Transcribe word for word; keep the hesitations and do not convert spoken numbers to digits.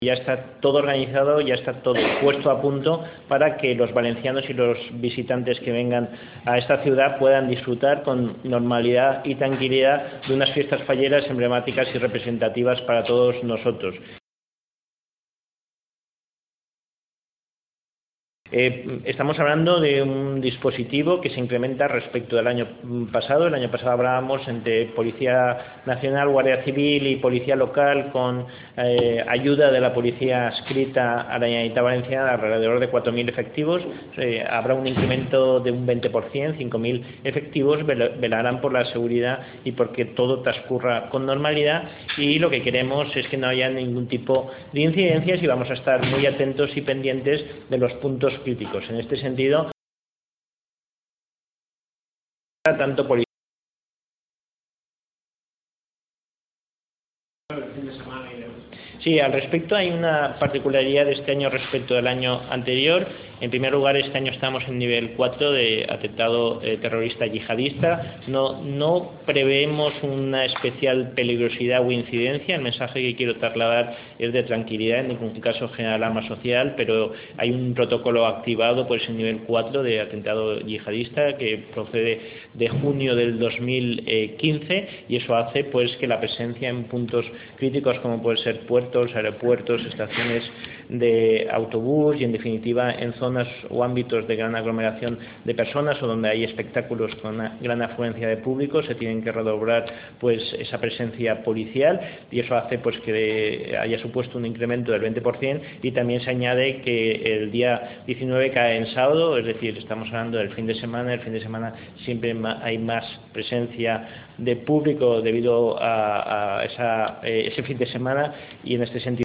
Ya está todo organizado, ya está todo puesto a punto para que los valencianos y los visitantes que vengan a esta ciudad puedan disfrutar con normalidad y tranquilidad de unas fiestas falleras emblemáticas y representativas para todos nosotros. Eh, estamos hablando de un dispositivo que se incrementa respecto del año pasado. El año pasado hablábamos entre Policía Nacional, Guardia Civil y Policía Local con eh, ayuda de la Policía adscrita a la Generalitat Valenciana, alrededor de cuatro mil efectivos. Eh, habrá un incremento de un veinte por ciento, cinco mil efectivos vel velarán por la seguridad y porque todo transcurra con normalidad, y lo que queremos es que no haya ningún tipo de incidencias y vamos a estar muy atentos y pendientes de los puntos críticos. En este sentido, tanto policía Sí, al respecto hay una particularidad de este año respecto del año anterior. En primer lugar, este año estamos en nivel cuatro de atentado eh, terrorista yihadista. No, no preveemos una especial peligrosidad o incidencia. El mensaje que quiero trasladar es de tranquilidad, en ningún caso genera alarma social, pero hay un protocolo activado por ese nivel cuatro de atentado yihadista que procede de junio del dos mil quince, y eso hace pues que la presencia en puntos críticos como pueden ser puertos, aeropuertos, estaciones de autobús y en definitiva en zonas o ámbitos de gran aglomeración de personas o donde hay espectáculos con una gran afluencia de público, se tienen que redoblar pues esa presencia policial, y eso hace pues que haya supuesto un incremento del veinte por ciento. Y también se añade que el día diecinueve cae en sábado, es decir, estamos hablando del fin de semana. El fin de semana siempre hay más presencia de público debido a, a esa, eh, ese fin de semana, y en este sentido